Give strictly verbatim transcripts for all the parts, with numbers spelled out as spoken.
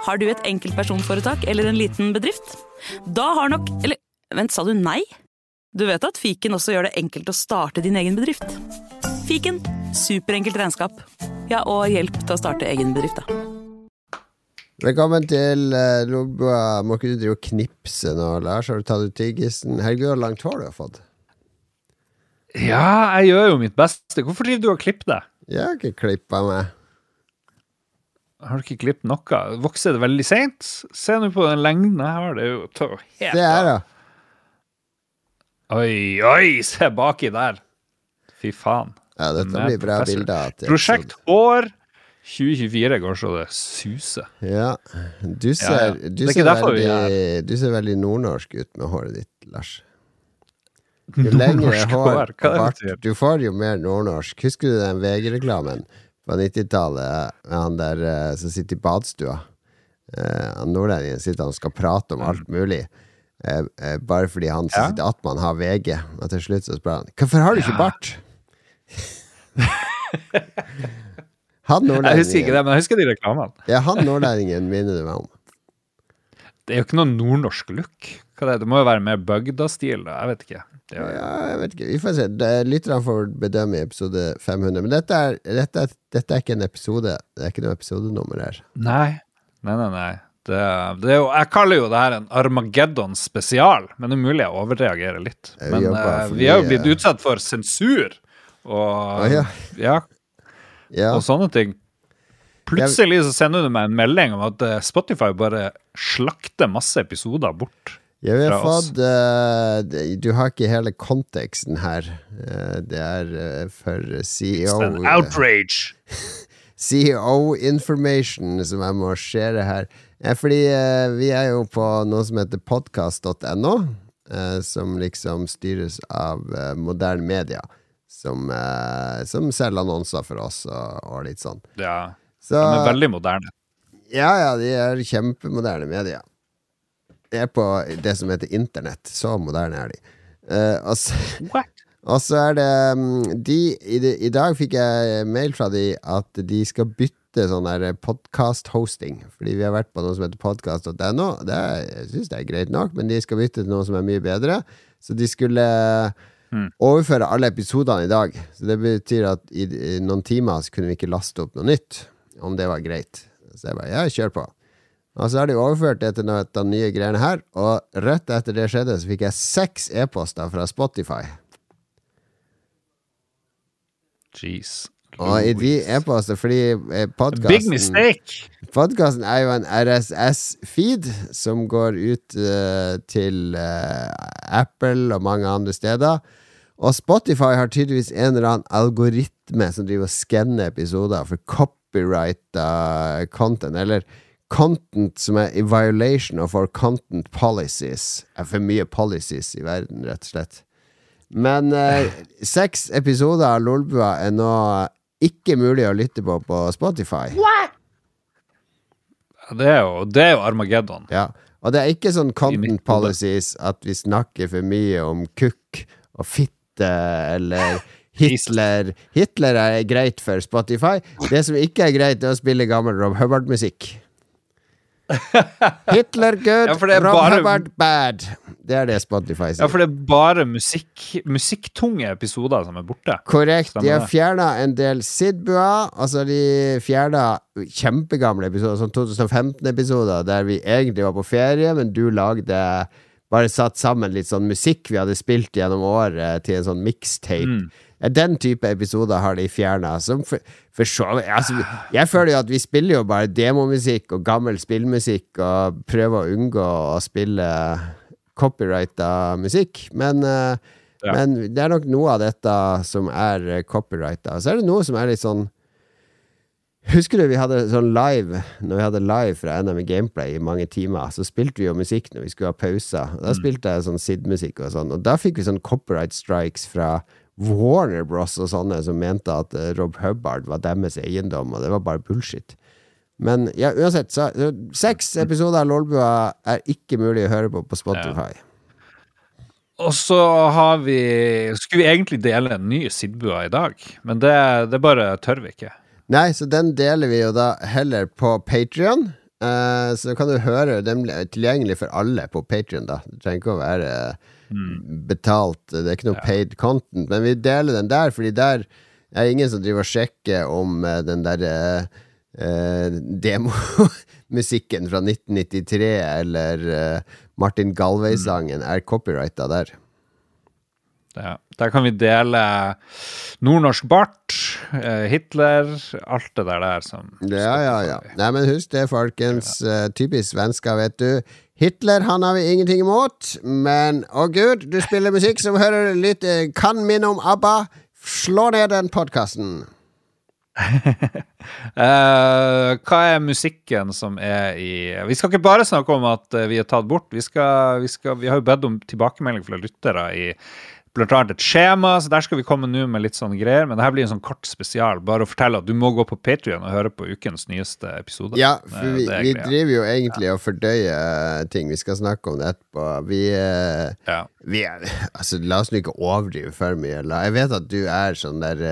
Har du et enkeltpersonforetak eller en liten bedrift? Da har nok... Eller, vent, sa du nei? Du vet at Fiken også gjør det enkelt å starte din egen bedrift. Fiken, superenkelt regnskap. Ja, og hjelp til å starte egen bedrift, da. Velkommen til uh, Lolbua. Må ikke du drive og knipse nå, Lars? Har du tatt ut tyggisen? Herregud, hvor langt hår du har fått? Ja, jeg gjør jo mitt beste. Hvorfor driver du og klipper deg? Jeg har ikke klippet meg. Har du ikke klippet noe? Vokser det veldig sent? Se nå på den lengden jeg har. Det er jo tøv. Det er det. Oi, oi, se baki der. Fy faen. Ja, dette blir bra bilder. Prosjekt Hår tjue tjuefire går så det suser. Ja, du ser, ja, ja. Du, ser veldig, du ser veldig nordnorsk ut med håret ditt, Lars. Jo lengre hår, bart, du får jo mer nordnorsk. Husker du den V G-reklamen på nittitallet? Han der uh, som sitter i badstua. Uh, han nordlendingen sitter og skal prate om alt mulig. Uh, uh, bare fordi han ja. sitter at man har V G. Og til slutt så spør han, hvorfor har du ikke bart? Han jeg husker ikke det, men jeg husker de reklamene. Ja, han nordlendingen minner du meg om. Det er jo ikke noen nordnorsk look. Hva er det? Det må jo være mer Bøgda-stil, da. Jeg vet ikke. Det er... Ja, jeg vet ikke. Vi får se. Lytterne får bedømme i episode fem hundre. Men dette er, dette, er, dette er ikke en episode. Det er ikke noe episodenummer her. Nei, nei, nei, nei. Det, det er jo, jeg kaller jo det her en Armageddon spesial, men det er mulig jeg overreagerer litt. Men vi, uh, vi er jo blitt utsatt for sensur. Og, oh, ja. Ja, ja. Og sånne ting. Plutselig så sender du meg en melding om at Spotify bare slakter masse episoder bort. Ja, vi har fått uh, du har ikke hele konteksten her. Uh, det er uh, for C E O. It's an outrage. C E O information som jeg må share her. Ja, fordi uh, vi er jo på noe som heter podcast dot no, uh, som liksom styres av uh, moderne media. Som, uh, som selger annonser for oss og, og litt sånn. Ja, så, de er veldig moderne. Ja, ja, de er kjempemoderne media. De er på det som heter internett. Så moderne er de. Uh, og, så, og så er det de, i, de, I dag fikk jeg mail fra de at de skal bytte sånn der podcast-hosting. Fordi vi har vært på noe som heter podcast dot no. Det er, jeg synes det er greit nok, men de skal bytte til noe som er mye bedre. Så de skulle... Mm. overføre alle episodene i dag. Så det betyr at i, i noen timer så kunne vi ikke laste opp noe nytt, om det var greit. Så jeg bare, ja, kjør på. Og så har de overført det til noe av nye greiene her, og rett etter det skjedde så fikk jeg seks e-poster fra Spotify. Jeez. Og i de e-poster, fordi podcasten... Big mistake! Podcasten er jo en R S S-feed som går ut uh, til uh, Apple og mange andre steder. Og Spotify har tydeligvis en eller annen algoritme som driver og skanner episoder for copyrighta content, eller content som er i violation of our content policies. Det er for mye policies i verden, rett og slett. Men uh, seks episoder av Lolbua er nå ikke mulig å lytte på på Spotify. What? Det er jo, det er jo Armageddon. Ja, og det er ikke sånn content policies at vi snakker for mye om kukk og fitte eller Hitler. Hitler er greit for Spotify. Det som ikke er greit er å spille gammel Rob Hubbard-musikk. Hitler good, ja, Rob bare... Hubbard bad. Det er det Spotify sier. Ja, for det er bare musikk, musikktunge episoder som er borte. Korrekt, de har fjernet en del Sidbua. Altså de fjernet kjempegamle episoder, sånn twenty fifteen episoder der vi egentlig var på ferie, men du lagde bare satt sammen litt sånn musikk vi hadde spilt gjennom året til en sånn mixtape. Mm. Den type episoder har de fjernet. Som for, for så, altså, jeg føler jo at vi spiller jo bare demomusikk og gammel spillmusikk og prøver å unngå å spille copyrighta musikk, men, uh, ja. men det er nok noe av dette som er copyrighta. Så er det noe som er litt sånn. Husker du vi hadde sånn live, når vi hadde live fra N M E Gameplay i mange timer, så spilte vi jo musikk når vi skulle ha pauser. Da spilte jeg sånn Sid-musikk og sånn, og da fikk vi sånn copyright strikes fra Warner Bros og sånne som mente at Rob Hubbard var deres eiendom, og det var bare bullshit. Men ja, uansett, så, så seks episoder av Lolbua er ikke mulig å høre på på Spotify. Ja. Og så har vi, skulle vi egentlig dele en ny Sidbua i dag, men det, det bare tør vi ikke. Nei, så den deler vi jo da heller på Patreon. uh, så kan du høre den er tilgjengelig for alle på Patreon da. Det trenger ikke å være mm. betalt, det er ikke noe ja. paid content, men vi deler den der, fordi der er ingen som driver og sjekker om uh, den der uh, uh, demo-musikken fra nitten nittitre eller uh, Martin Galway-sangen er copyrightet der. Ja, der kan vi dele nordnorsk Bart, Hitler, alt det der der som... Ja, ja, ja. Nei, men husk det, folkens. Typisk svensker, vet du. Hitler, han har vi ingenting imot, men, å Gud, du spiller musikk som hører litt, kan minne om ABBA. Slå ned den podcasten. uh, hva er musikken som er i... Vi skal ikke bare snakke om at vi er tatt bort. Vi, skal, vi, skal, vi har jo bedt om tilbakemelding fra lyttere i blant annet et skjema, så der skal vi komme nå med litt sånne greier, men det her blir en sånn kort spesial, bare å fortelle at du må gå på Patreon og høre på ukens nyeste episode. Ja, for vi, vi driver jo egentlig ja. og fordøyer ting, vi skal snakke om det etterpå. Vi, ja. vi er, altså la oss ikke overdrive for mye, jeg vet at du er sånn der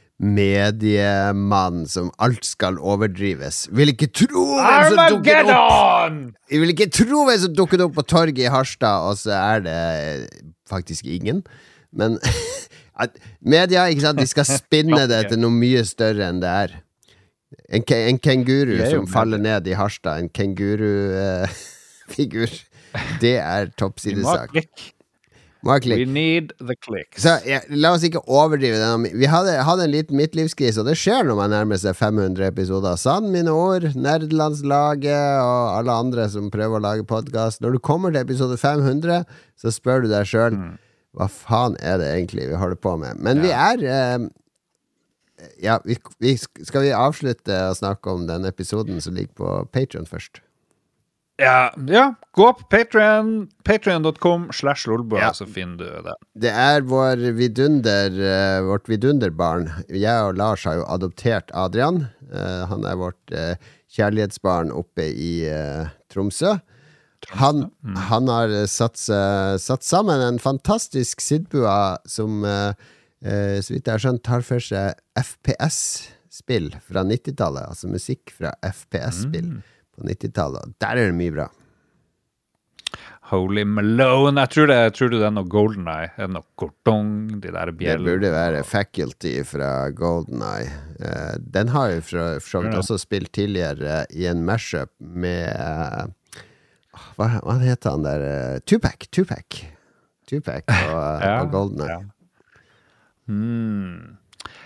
mediemann som alt skal overdrives. Vil ikke tro hvem som dukker opp Jeg vil ikke tro hvem som dukker opp på torget i Harstad, og så er det faktisk ingen. Men at media, ikke sant, de skal spinne det til noe mye større enn det er. En, ke en kenguru som faller ned i Harstad, en kenguru-figur, uh, det er toppsidesak. We need the clicks. Så ja, la oss ikke overdrive den. Vi hadde, hadde en liten midtlivskrise, og det skjer når man nærmer seg fem hundre episoder. Sann mine ord, Nerdelandslaget og alle andre som prøver å lage podcast. Når du kommer til episode fem hundre, så spør du deg selv, mm. hva faen er det egentlig vi holder på med? Men ja. vi er... Eh, ja, vi, vi, skal vi avslutte å snakke om den episoden som ligger på Patreon først? Ja, ja, gå på Patreon, patreon dot com slash lolbua, ja. så finner du det. Det er vår vidunder, uh, vårt vidunderbarn. Jeg og Lars har jo adoptert Adrian. Uh, han er vårt uh, kjærlighetsbarn oppe i uh, Tromsø. Han, mm. han har satt, uh, satt sammen en fantastisk sidbua som, uh, uh, så vidt jeg har skjønt, tar for seg F P S-spill fra nittitallet, altså musikk fra F P S-spill. Mm. På nittitallet. Der er det mye bra. Holy Malone. Jeg tror det, jeg tror det er noe GoldenEye. Det er noe kortong, de der bjellene. Det burde være Faculty fra GoldenEye. Uh, den har jo for så vidt også spilt tidligere i en mashup med uh, hva, hva heter han der? Uh, Tupac. Tupac. Tupac og, ja, og GoldenEye. Ja. Hmm.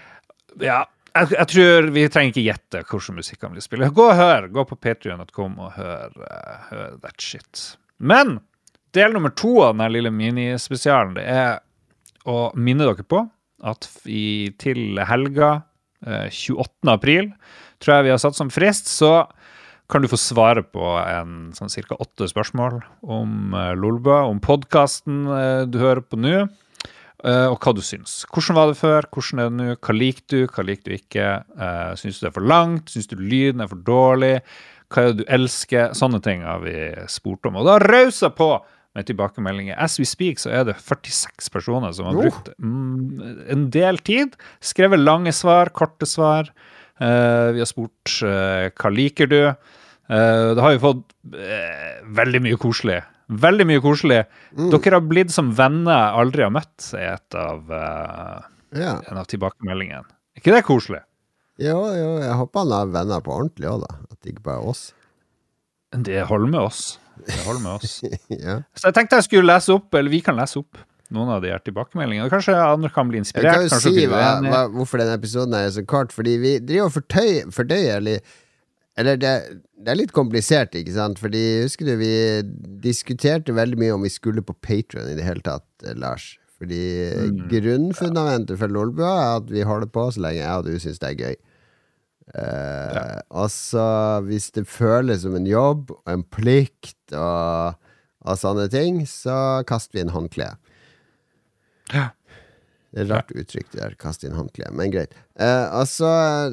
Ja. Jeg, jeg tror vi trenger ikke gjette hvordan musikk han blir spillet. Gå og hør, gå på patreon dot com og hør, uh, hør that shit. Men del nummer to av denne lille minispesialen, det er å minne dere på at i, til helga uh, tjueåttende april, tror jeg vi har satt som frist, så kan du få svare på en sånn cirka åtte spørsmål om uh, Lolbua, om podcasten uh, du hører på nå. Uh, og hva du syns. Hvordan var det før? Hvordan er det nå? Hva liker du? Hva liker du ikke? Uh, syns du det er for langt? Syns du lyden er for dårlig? Hva er det du elsker? Sånne ting har vi spurt om. Og da rauser på med tilbakemeldinger. As we speak så er det førtiseks personer som har brukt mm, en del tid. Skrevet lange svar, korte svar. Uh, vi har spurt uh, hva liker du? Uh, det har vi fått uh, veldig mye koselig. Veldig mye koselig. Mm. Dere har blitt som venner aldri har møtt i et av, uh, ja. en av tilbakemeldingene. Er ikke det koselig? Jo, jo, jeg håper han har venner på ordentlig også da. At det ikke bare er oss. Det holder med oss. Det holder med oss. ja. Så jeg tenkte jeg skulle lese opp, eller vi kan lese opp noen av de her tilbakemeldingene. Kanskje andre kan bli inspirert. Jeg kan jo si hva, hva, hvorfor denne episoden er så kort, fordi vi driver og fordøyer, fordøyer eller Eller det, det er litt komplisert, ikke sant? Fordi, husker du, vi diskuterte veldig mye om vi skulle på Patreon i det hele tatt, Lars. Fordi mm. grunnfundamentet for Lolbua er at vi holder på så lenge jeg og du synes det er gøy. Uh, ja. Og så, hvis det føles som en jobb og en plikt og, og sånne ting, så kaster vi en håndkle. Ja. Det er rart uttrykk det der, kaste inn håndkle, men greit. Uh, og så...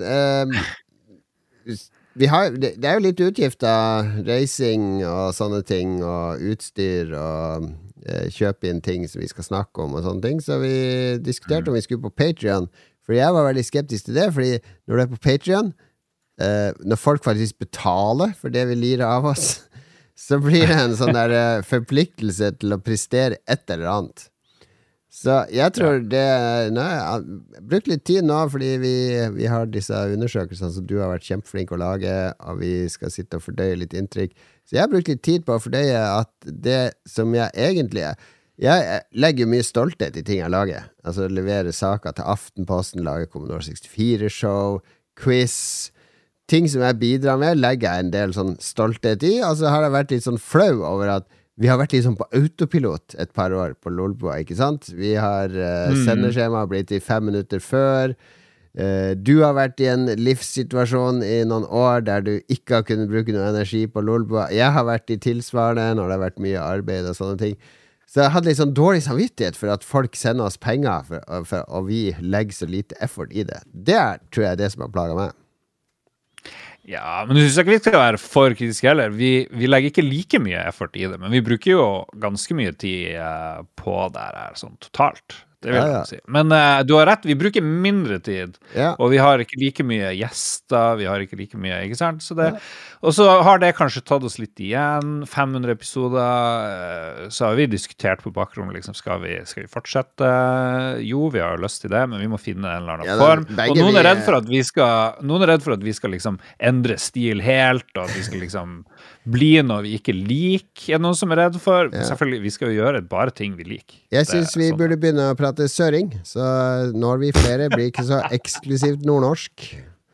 Uh, Vi har, det, det er jo litt utgifter, reising og sånne ting, og utstyr og eh, kjøpe inn ting som vi skal snakke om og sånne ting, så vi diskuterte om vi skulle på Patreon, for jeg var veldig skeptisk til det, fordi når du er på Patreon, uh, når folk faktisk betaler for det vi lirer av oss, så blir det en sånn der uh, forpliktelse til å prestere et eller annet. Så jeg tror ja. det nei, Jeg har brukt litt tid nå, fordi vi, vi har disse undersøkelsene som du har vært kjempeflink å lage, og vi skal sitte og fordøye litt inntrykk. Så jeg har brukt litt tid på å fordøye at det som jeg egentlig er Jeg legger mye stolthet i ting jeg lager. Altså levere saker til Aftenposten, lage Commodore sekstifire-show, quiz. Ting som jeg bidrar med, legger jeg en del sånn stolthet i. Og så har jeg vært litt sånn flau over at vi har vært litt sånn på autopilot et par år på Lolbua, ikke sant? Vi har uh, mm. sendeskjema blitt i fem minutter før. Uh, du har vært i en livssituasjon i noen år der du ikke har kunnet bruke noe energi på Lolbua. Jeg har vært i tilsvarende når det har vært mye arbeid og sånne ting. Så jeg hadde litt sånn dårlig samvittighet for at folk sender oss penger, for, for, og vi legger så lite effort i det. Det er, tror jeg er det som har plaget meg. Ja, men du synes ikke vi skal være for kritiske heller. Vi, vi legger ikke like mye effort i det, men vi bruker jo ganske mye tid uh, på det her sånn totalt. Det vil ja, ja. jeg si. Men uh, du har rett, vi bruker mindre tid, ja. og vi har ikke like mye gjester, vi har ikke like mye, ikke sant? Så det, ja. Og så har det kanskje tatt oss litt igjen, fem hundre episoder, uh, så har vi diskutert på bakrommet, liksom, skal vi, skal vi fortsette? Jo, vi har lyst til det, men vi må finne en eller annen ja, form. Og noen er redd for at vi skal, noen er redd for at vi skal liksom endre stil helt, og at vi skal liksom bli noe vi ikke liker, er noen som er redd for. Ja. Selvfølgelig, vi skal jo gjøre bare ting vi liker. Jeg synes vi sånn. burde begynne å prate søring, så når vi flere blir ikke så eksklusivt nordnorsk.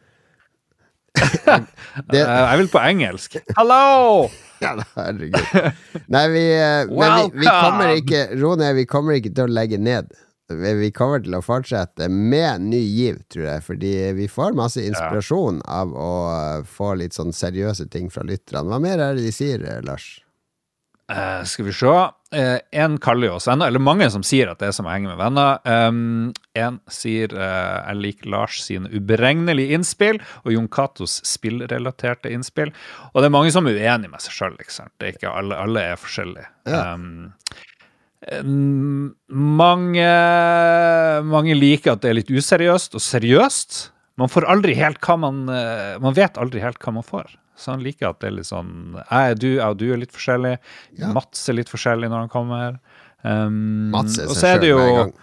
det... Jeg vil på engelsk. Hello! Ja, herregud. Nei, vi, men vi, vi kommer ikke, Rone, vi kommer ikke til å legge ned. Vi kommer til å fortsette med ny giv, tror jeg, fordi vi får masse inspirasjon ja. av å få litt sånn seriøse ting fra lytterne. Hva mer er det de sier, Lars? Uh, skal vi se. Uh, en kaller jo oss venner, eller mange som sier at det er som å henge med venner. Um, en sier, uh, jeg liker Lars sine uberegnelige innspill, og Jon Katos spillrelaterte innspill. Og det er mange som er uenige med seg selv, ikke sant? Det er ikke alle, alle er forskjellige. Ja. Um, mange mange liker at det er litt useriøst og seriøst. Man får aldri helt hva man man vet aldri helt hva man får. Så han liker at det er litt sånn jeg er du, jeg og du er litt forskjellig. Ja. Mats er litt forskjellig når han kommer. Um, Mats er seg selv jo... med en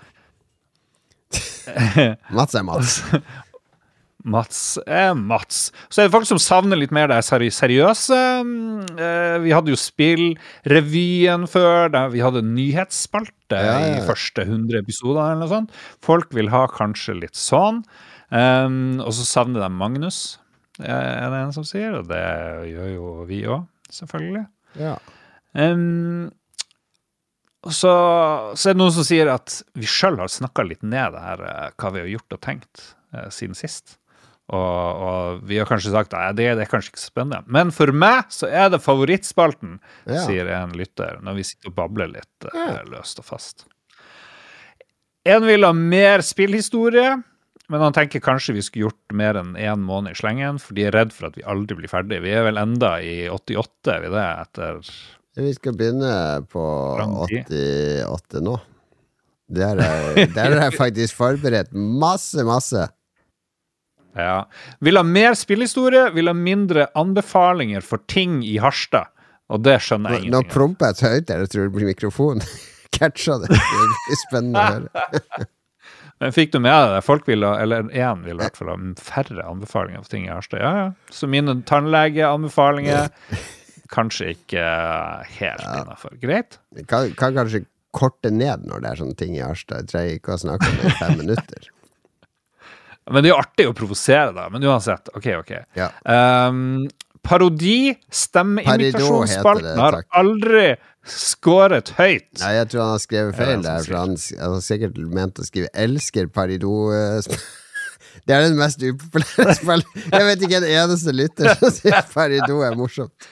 gang. Mats er Mats. Mats er Mats. Så er det folk som savner litt mer det seri- seriøse. Eh, vi hadde jo spillrevyen før, der vi hadde nyhetsspalte ja, ja, ja. i første hundre episoder eller noe sånt. Folk vil ha kanskje litt sånn. Um, og så savner de Magnus, er det en som sier, og det gjør jo vi også, selvfølgelig. Ja. Um, og så, så er det noen som sier at vi selv har snakket litt ned det her, hva vi har gjort og tenkt uh, siden sist. Og, og vi har kanskje sagt at det, det er kanskje ikke så spennende. Men for meg så er det favorittspalten, ja. sier en lytter, når vi sitter og babler litt ja. uh, løst og fast. En vil ha mer spillhistorie, men han tenker kanskje vi skulle gjort mer enn en måned i slengen, for de er redd for at vi aldri blir ferdig. Vi er vel enda i åttiåtte, er vi det, etter... Vi skal begynne på åttiåtte nå. Der er, der er jeg faktisk forberedt masse, masse. Ja. Vil ha mer spillhistorie, vil ha mindre anbefalinger for ting i Harstad. Og det skjønner jeg ingenting. Nå promper jeg til høyt der, jeg tror det blir mikrofon. Catcha det. Det blir spennende å høre. Men fikk du med det? Folk vil ha, eller en vil i hvert fall ha færre anbefalinger for ting i Harstad. Ja, ja. Så mine tannlegeanbefalinger kanskje ikke helt ja. innenfor. Greit? Kan, kan kanskje korte ned når det er sånne ting i Harstad. Jeg trenger ikke å snakke om det i fem minutter. Men det er jo artig å provosere da, men uansett, ok, ok. Ja. Um, parodi, stemmeimitasjonsspalten har aldri skåret høyt. Nei, jeg tror han har skrevet feil der, for han, han har sikkert ment å skrive elsker parido. Det er den mest upopulære spalten. Jeg vet ikke en eneste lytter som sier parido er morsomt.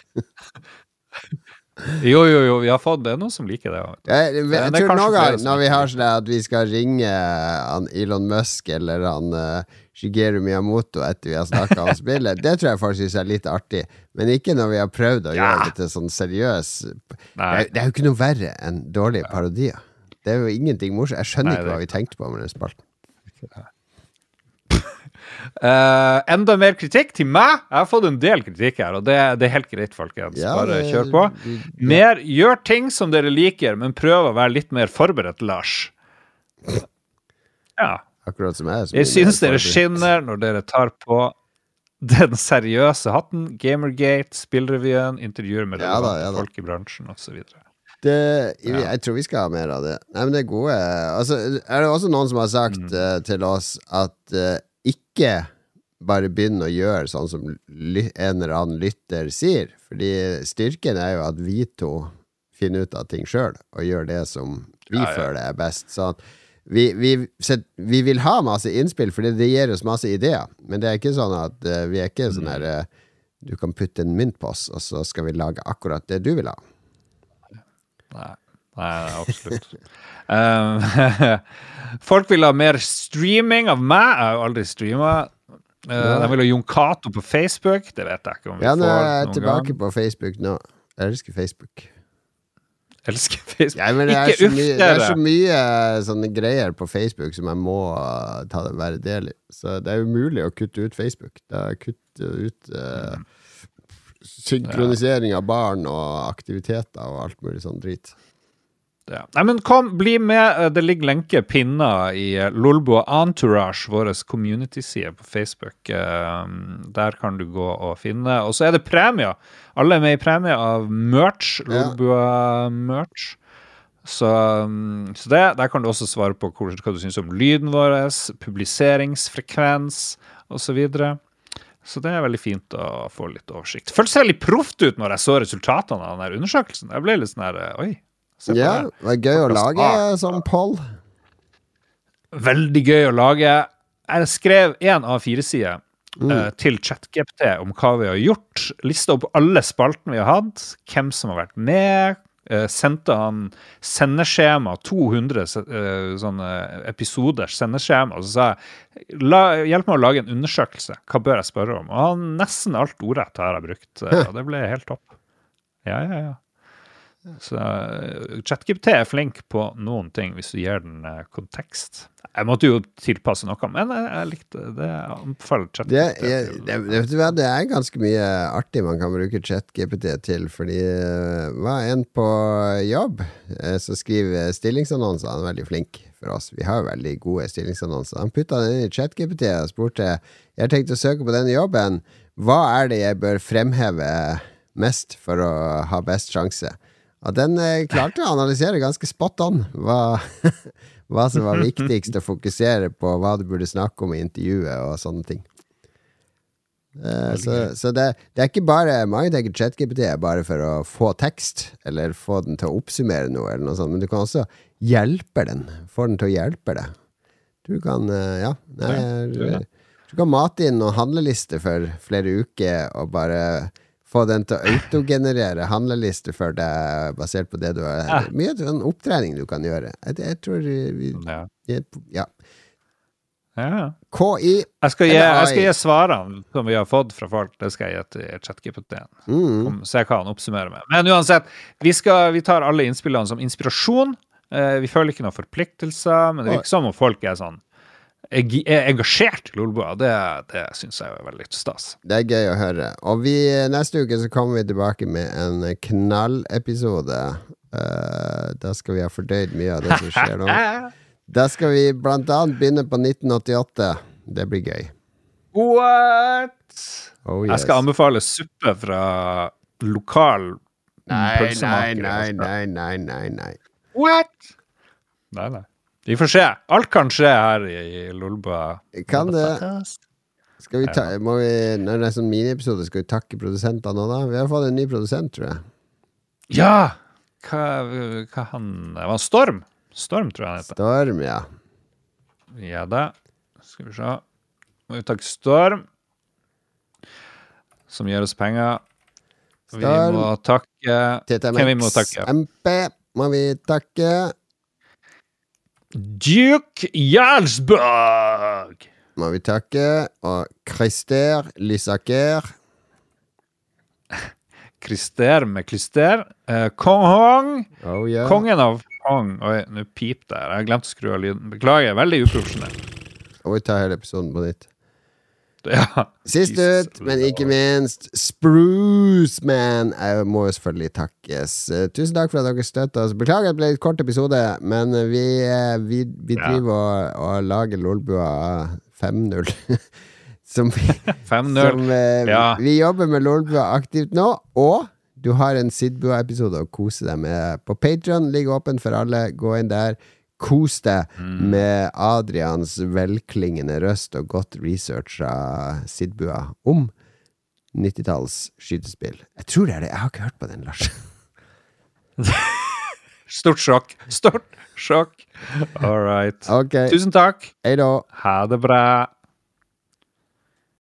Jo, jo, jo, vi har fått det, noen som liker det. Jeg, jeg, jeg tror noen ganger når vi har sånn at vi skal ringe han Elon Musk eller han uh, Shigeru Miyamoto etter vi har snakket om spillet, det tror jeg folk synes er litt artig, men ikke når vi har prøvd å ja. gjøre det til sånn seriøs. Det er, det er jo ikke noe verre enn dårlige parodier. Det er jo ingenting morsomt. Jeg skjønner Nei, ikke hva vi tenkte på med den spalten. Uh, enda mer kritikk til meg. Jeg har fått en del kritikk her, og det, det er helt greit, folkens. Ja, Bare det- kjør på. ja. Mer, gjør ting som dere liker, men prøv å være litt mer forberedt, Lars. Ja. Akkurat som jeg. som Jeg er synes mer dere forberedt. skinner når dere tar på den seriøse hatten. Gamergate, spillrevyen, intervjuer med Ja da, relevante ja da. folk i bransjen, og så videre. Det, jeg, jeg tror vi skal ha mer av det. Nei, men det er gode altså, er det også noen som har sagt Mm. eh, til oss at eh, ikke bare begynn å gjøre sånn som ly en eller annen lytter sier. Fordi styrken er jo at vi to finner ut av ting sjøl og gjør det som vi Ja, ja. føler er best. Sånn at vi, vi, så vi vil ha masse innspill, fordi det gir oss masse ideer. Men det er ikke sånn at eh, vi er ikke sånn her eh, du kan putte en mynt på oss, og så skal vi lage akkurat det du vil ha. Nei, nei, absolutt. um, folk vil ha mer streaming av meg. Jeg har jo aldri streamet. Uh, de vil ha Jon Cato på Facebook. Det vet jeg ikke om vi Ja, nå får er jeg noen tilbake gang. på Facebook nå. Jeg elsker Facebook. Elsker Facebook. Ja, men det er, Ikke så mye, uff det er dere. så mye sånne greier på Facebook som jeg må uh, ta det være del i. Så det er umulig å kutte ut Facebook. Det er kutte ut uh, synkronisering av barn og aktiviteter og alt mulig sånn drit. Ja. Nei, men kom, bli med. Det ligger lenke pinner i eh, Lolbo Entourage, vår community-side på Facebook. Eh, Der kan du gå og finne. Og så er det premier. Alle er med i premie av merch. Ja. Lolbo merch. Så, mm, så det, der kan du også svare på hvor, hva du synes om lyden vår, publiseringsfrekvens og så videre. Så det er veldig fint å få litt oversikt. Føltes veldig proft ut når jeg så resultatene av den her undersøkelsen. Jeg ble litt sånn her, oi, se på Ja, det. det var gøy å lage sånn poll. Veldig gøy å lage. Jeg skrev en av fire sider eh, til ChatGPT om hva vi har gjort. Lista opp alle spaltene vi har hatt, hvem som har vært med. Eh, sendte han sendeskjema, to hundre eh, sånne episoders sendeskjema, og så sa jeg, La, hjelp meg å lage en undersøkelse. Hva bør jeg spørre om? Og han, nesten alt ordrett har jeg brukt, eh, og det ble helt topp. Ja, ja, ja. Så uh, ChatGPT er flink på noen ting hvis du gir den uh, kontekst. Jeg måtte jo tilpasse noe, men jeg, jeg likte det. Jeg anbefaler Det, ChatGPT. er, til- det, vet du hva, det er ganske mye artig man kan bruke ChatGPT til, fordi uh, hva er en på jobb uh, som skriver stillingsannonser, han er veldig flink for oss. Vi har jo veldig gode stillingsannonser. Han putta den inn i ChatGPT og spurte, jeg har tenkt å søke på denne jobben, hva er det jeg bør fremheve mest for å ha best sjanse? Og den eh, klarte å analysere ganske spot on hva, hva som var viktigst å fokusere på, hva du burde snakke om i intervjuet og sånne ting. Eh, så så det, det er ikke bare, mange tenker ChatGPT er bare for å få tekst, eller få den til å oppsummere noe, eller noe sånt, men du kan også hjelpe den, få den til å hjelpe deg. Du kan, eh, ja, nei, Ja, du kan mate inn noen handlelister for flere uker, og bare få den til å autogenerere handlelister for deg, basert på det du har. Ja. Mye sånn opptrening du kan gjøre. Jeg, jeg tror vi, Ja. ja. Ja. K I Jeg skal, gi, Eller jeg skal A I. gi svarene som vi har fått fra folk. Det skal jeg gi til ChatGPT. mm. Kom, Se hva han oppsummerer med. Men uansett, vi, skal, vi tar alle innspillene som inspirasjon. Eh, vi føler ikke noen forpliktelser, men det virker som om folk er sånn jeg er engasjert i Lolbua. Det, det synes jeg er veldig stas. Det er gøy å høre. Og vi, neste uke så kommer vi tilbake med en knallepisode. Uh, da skal vi ha fordøyd mye av det som skjer nå. Da skal vi blant annet begynne på nitten åttiåtte. Det blir gøy. What? Oh, Jeg yes. skal anbefale suppe fra lokal Nei, nei, pølsemaker. nei, nei, nei, nei, nei. What? Nei, nei. Vi får se. Alt kan skje her i, i Lolbua. Kan det Skal vi ta må vi, Når det er sånn miniepisode, skal vi takke produsentene nå, da? Vi har fått en ny produsent, tror jeg. Ja! Hva, hva han Det var Storm. Storm, tror jeg han heter. Storm, ja. Ja da. Skal vi se. Må vi takke Storm, som gir oss penger. Vi Storm. må takke T T M Hvem vi må X takke? M P må vi takke. Duke Jarlsberg! Må vi takke. Og Christer Lysaker. Krister med klister. Eh, Kong Hong. Oh, yeah. Kongen av Hong. Oi, nå pip der. Jeg har glemt å skru av lyden. Beklager, veldig uprofesjonell. Og vi tar hele episoden på nytt. Ja. Sist Jesus ut, men Lord. ikke minst, Spruce Man Jeg må jo selvfølgelig takkes. Eh, Tusen takk for at dere støtter oss. Beklager at det ble litt kort episode, men vi, eh, vi, vi Ja. driver og, og lager Lolbua fem null. Som, vi, fem null. som eh, Ja. vi jobber med Lolbua aktivt nå, og du har en Sidbua-episode å kose deg med på Patreon. Ligger åpen for alle. Gå inn der. Kos deg Mm. med Adrians velklingende røst og godt researcha Sidbua om nittitalls skytespill. Jeg tror det er det. Jeg har ikke hørt på den, Lars. Stort sjokk. Stort sjokk. All right. Ok, Tusen takk. hei da. Ha det bra.